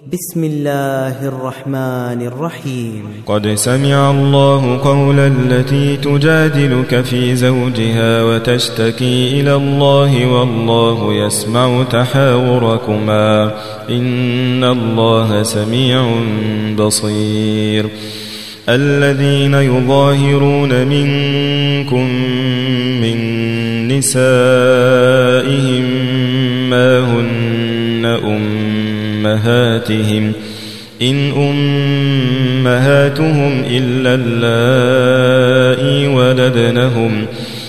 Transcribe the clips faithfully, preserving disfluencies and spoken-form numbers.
بسم الله الرحمن الرحيم. قد سمع الله قول التي تجادلك في زوجها وتشتكي إلى الله والله يسمع تحاوركما إن الله سميع بصير. الذين يظاهرون منكم من نسائهم ما هن أمهاتهم إن أمهاتهم إلا اللائي ولدنهم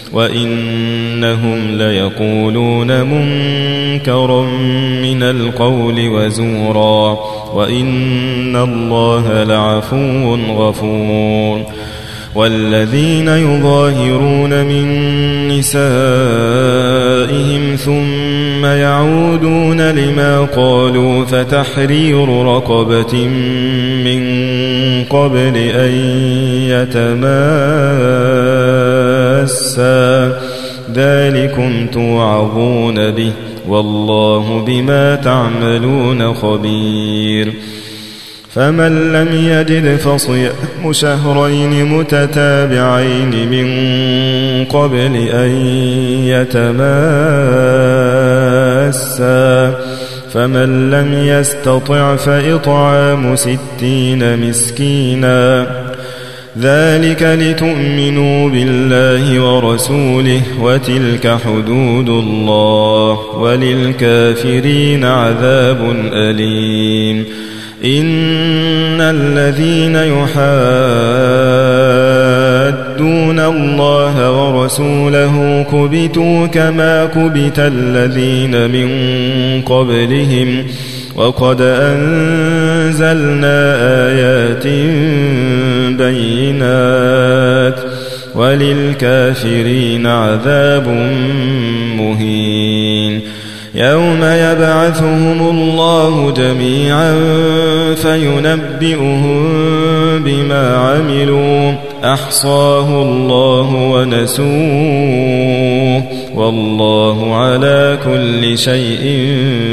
وإنهم ليقولون منكرا من القول وزورا وإن الله لعفو غفور. والذين يظاهرون من نسائهم ثم يعودون لما قالوا فتحرير رقبة من قبل أن يتماسا ذلكم توعظون به والله بما تعملون خبير. فمن لم يجد فصيام شهرين متتابعين من قبل أن يتماسا فمن لم يستطع فإطعام ستين مسكينا ذلك لتؤمنوا بالله ورسوله وتلك حدود الله وللكافرين عذاب أليم. إن الذين يحادون الله ورسوله كبتوا كما كبت الذين من قبلهم وقد أنزلنا آيات بينات وللكافرين عذاب مهين. يوم يبعثهم الله جميعا فينبئهم بما عملوا أحصاه الله ونسوه والله على كل شيء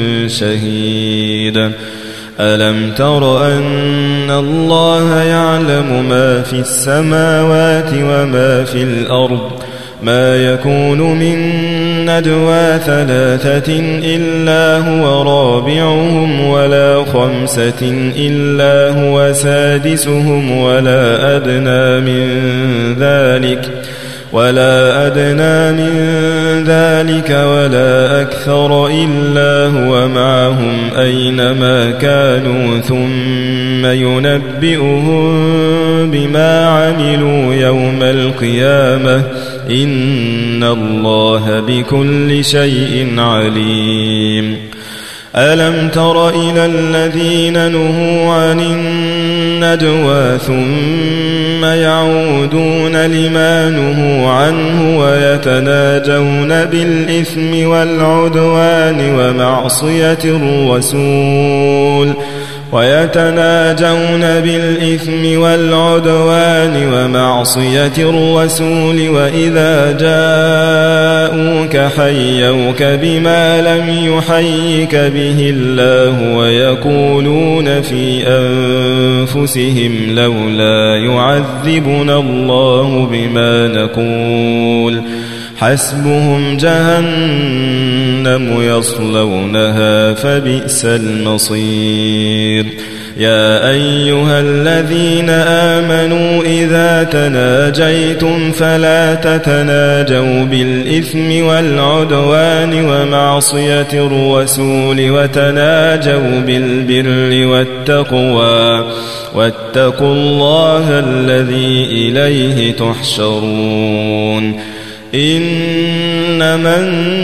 شهيد. ألم تر أن الله يعلم ما في السماوات وما في الأرض ما يكون من نجوى ثلاثة إلا هو رابعهم ولا خمسة إلا هو سادسهم ولا أدنى من ذلك ولا أدنى من ذلك ولا أكثر إلا هو معهم أينما كانوا ثم ينبئهم بما عملوا يوم القيامة إن الله بكل شيء عليم. ألم تر إلى الذين نهوا عن النجوى ثم يعودون لما نهوا عنه ويتناجون بالإثم والعدوان ومعصية الرسول ويتناجون بالإثم والعدوان ومعصية الرسول وإذا جاءوك حيوك بما لم يحيك به الله ويقولون في أنفسهم لولا يعذبنا الله بما نقول حسبهم جهنم يصلونها فبئس المصير. يا أيها الذين آمنوا إذا تناجيتم فلا تتناجوا بالإثم والعدوان ومعصية الرسول وتناجوا بالبر والتقوى واتقوا الله الذي إليه تحشرون. إنما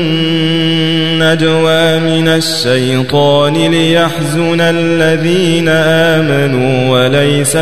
النجوى من الشيطان ليحزن الذين آمنوا وليس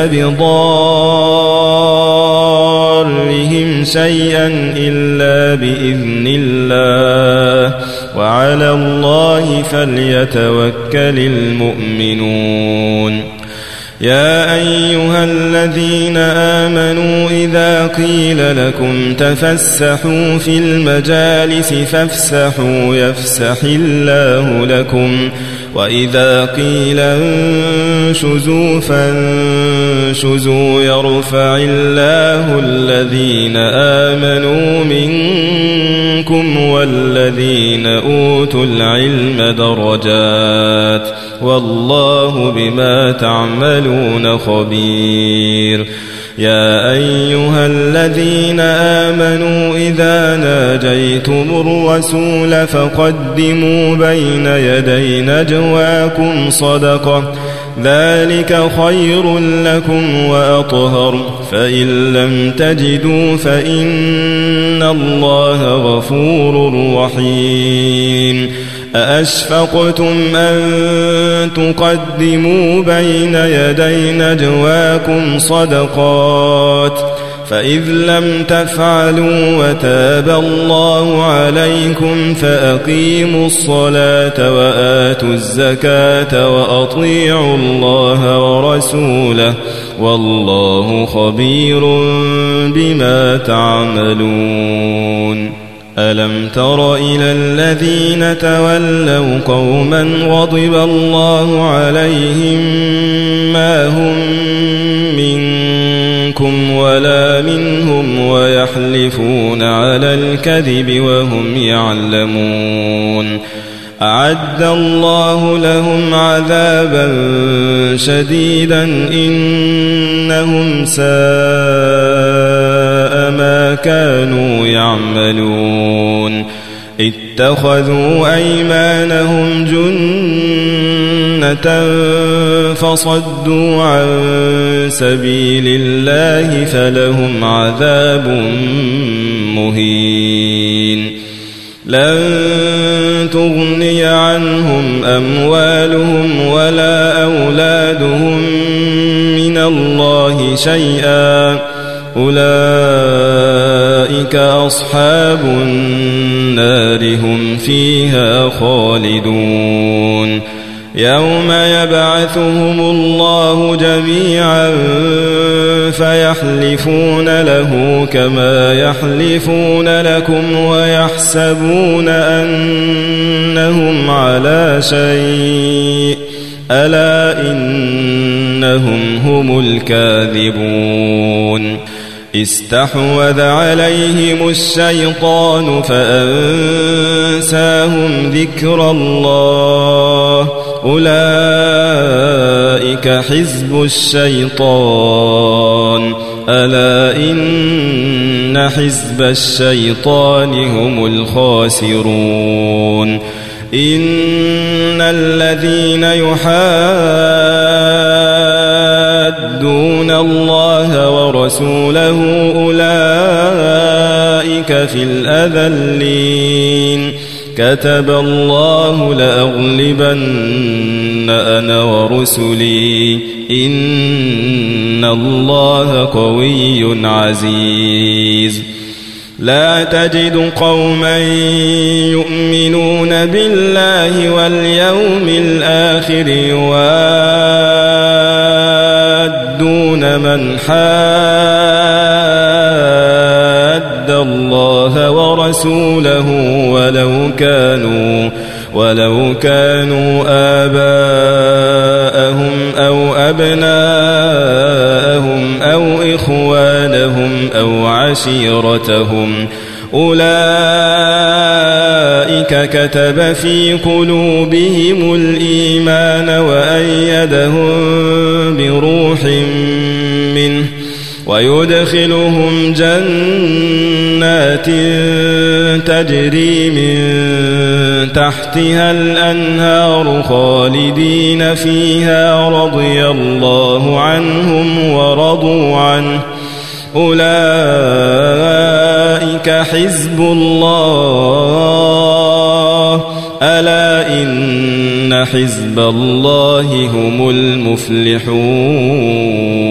بضارهم شيئا إلا بإذن الله وعلى الله فليتوكل المؤمنون. يا أيها الذين آمنوا إذا قيل لكم تفسحوا في المجالس فافسحوا يفسح الله لكم وإذا قيل فانشزوا فانشزوا يرفع الله الذين آمنوا منكم والذين أوتوا العلم درجات والله بما تعملون خبير. يا أيها الذين آمنوا إذا ناجيتم الرسول فقدموا بين يدي نجواكم صدقة ذلك خير لكم وأطهر فإن لم تجدوا فإن الله غفور رحيم. أأشفقتم أن تقدموا بين يدي نجواكم صدقات فإذ لم تفعلوا وتاب الله عليكم فأقيموا الصلاة وآتوا الزكاة وأطيعوا الله ورسوله والله خبير بما تعملون. ألم تر إلى الذين تولوا قوما غضب الله عليهم ما هم منكم ولا منهم ويحلفون على الكذب وهم يعلمون أعد الله لهم عذابا شديدا إنهم ساء ما كانوا يعملون. اتخذوا أيمانهم جنة فصدوا عن سبيل الله فلهم عذاب مهين. لن تغني عنهم أموالهم ولا أولادهم من الله شيئا أولئك أصحاب النار هم فيها خالدون. يوم يبعثهم الله جميعا فيحلفون له كما يحلفون لكم ويحسبون أنهم على شيء ألا إنهم هم الكاذبون. استحوذ عليهم الشيطان فأنساهم ذكر الله أولئك حزب الشيطان ألا إن حزب الشيطان هم الخاسرون. إن الذين يحادون الله ورسوله أولئك في الأذلين. كتب الله لأغلبن أنا ورسلي إن الله قوي عزيز. لا تجد قوما يؤمنون بالله واليوم الآخر يوادون من حاد الله ورسوله ولو كانوا ولو كانوا آباءهم أو أبناءهم أو إخوانهم أو عشيرتهم أولئك كتب في قلوبهم الإيمان وأيدهم بروح منه ويدخلهم جنات تجري من تحتها الأنهار خالدين فيها رضي الله عنهم ورضوا عنه أولئك حزب الله ألا إن حزب الله هم المفلحون.